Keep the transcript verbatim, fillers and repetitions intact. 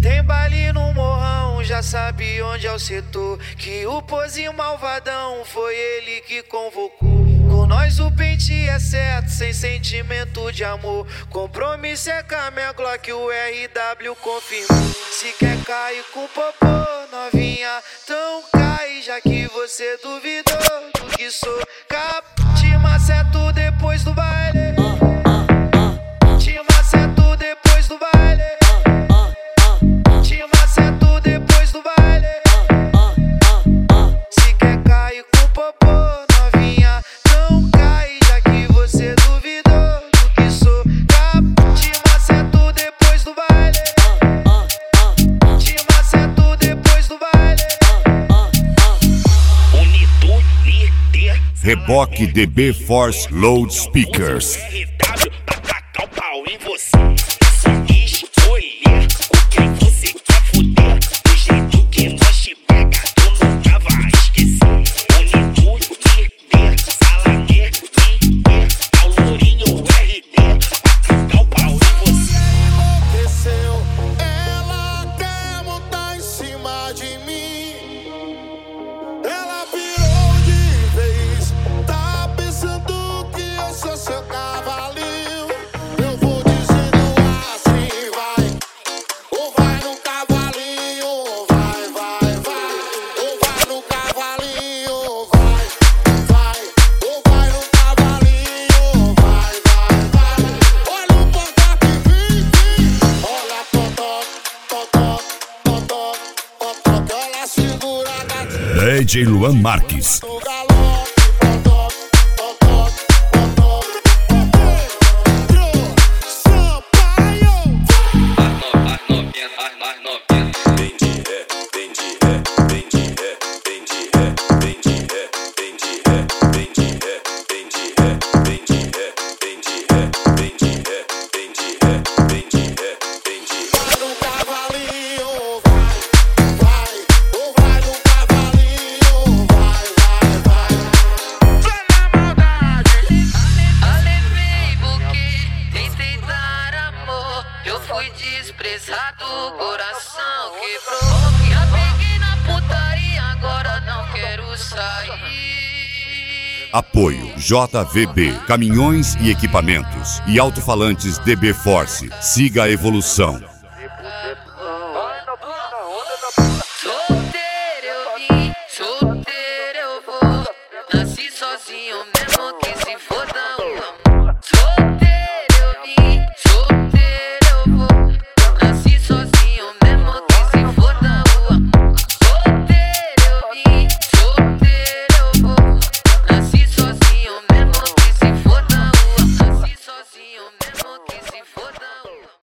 Tem baile no morrão, já sabe onde é o setor. Que o pozinho malvadão foi ele que convocou. Com nós o pente é certo, sem sentimento de amor. Compromisso é com a minha Glock, o R W confirmou. Se quer cair com popô, novinha, então cai. Já que você duvidou do que sou capaz. Te maceto depois do baile. Te maceto depois do baile. Te maceto depois do baile. Se quer cair com popô, novinha, não cai. Já que você duvidou do que sou capaz. Te maceto depois do baile. Te maceto depois do baile. Reboque D B Force Loudspeakers. D J Luan Marques. Desprezado, coração quebrou. Já peguei na putaria, agora não quero sair. Apoio J V B, caminhões e equipamentos e alto-falantes D B Force. Siga a evolução.